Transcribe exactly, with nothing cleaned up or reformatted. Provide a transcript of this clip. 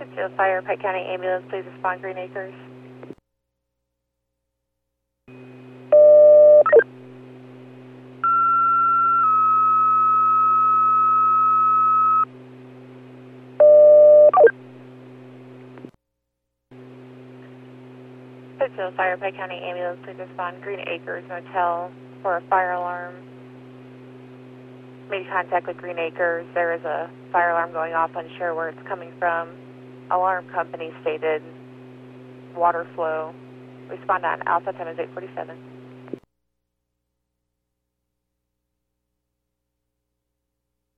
Pittsfield Fire, Pike County Ambulance, please respond, Green Acres. Pittsfield Fire, Pike County Ambulance, please respond, Green Acres Motel for a fire alarm. Made contact with Green Acres. There is a fire alarm going off, unsure where it's coming from. Alarm company stated water flow. Respond on Alpha, time is eight forty-seven.